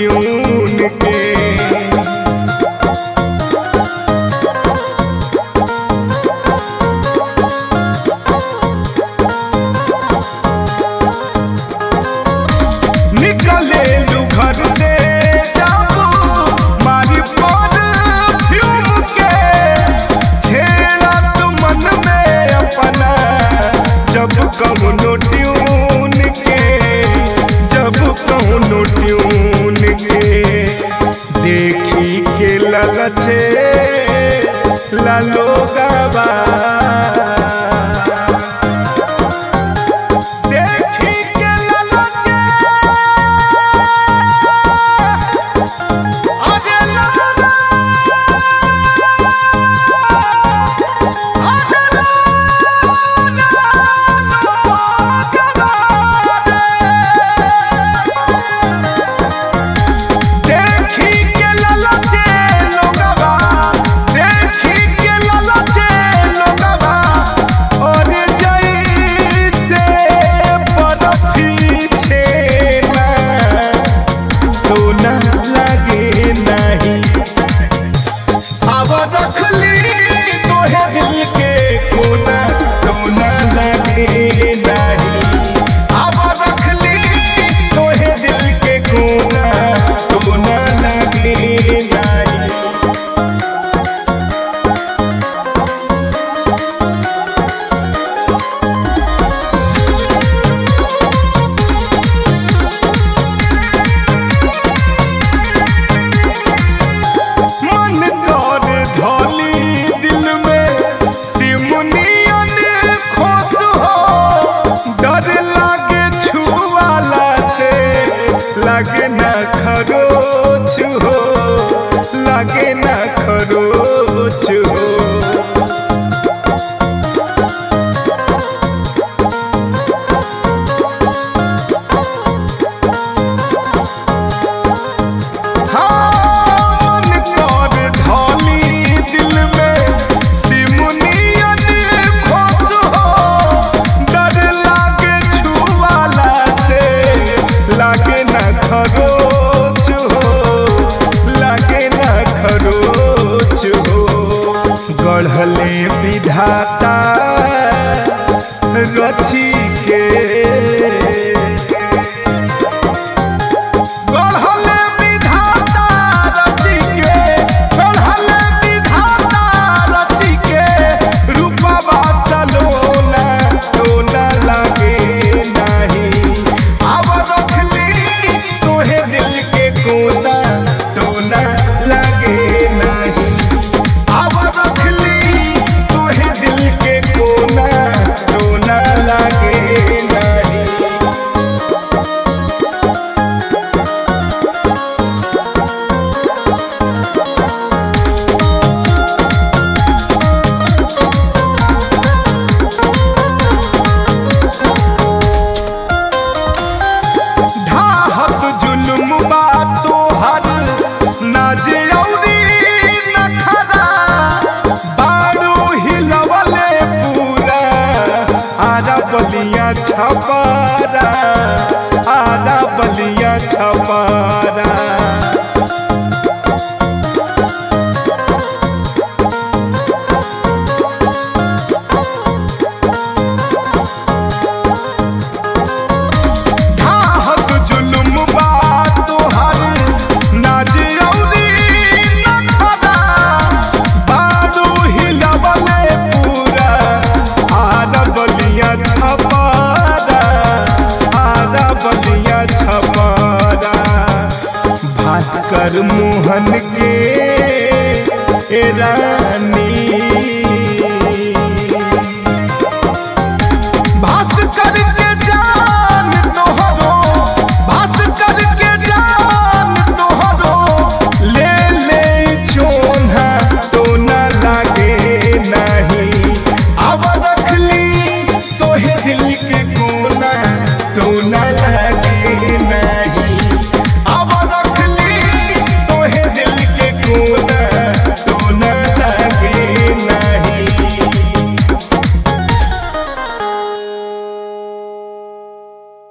Tune के। निकले लू घर से जाबू मारी परफ्यूम के, छेड़ा तू मन में अपना जब कौनो ट्यून के, जब कौनो ट्यून के। देखी के ललचे लालोगवा, लागे ना खरोच हो, लागे ना खरोच हो। हाँ मन कर धोली दिल में सिमुनियत खुश हो, डर लागे छुआला से लागे ना खरोच हो, लागे ना खरोच हो। गढ़ले विधाता रची के, गढ़ले विधाता रची के, गढ़ले विधाता रची के। रूपवा सलोना टोना लागे नहीं, अब रखली तोहे दिल के कोना टोना लागे नहीं, अब रखली तोहे दिल के कोना टोना लागे नहीं। ढाहत जुल्म बा तोहर नाजे औरी नखरा, बारू हिलवले पूरा आरा बलिया छपारा, आरा बलिया छपारा। ढाहत जुल्म बा तोहर नाजे औरी नखरा, बारू हिलवले पूरा आरा बलिया छपारा, आरा बलिया छपारा। भास्कर मोहन के रानी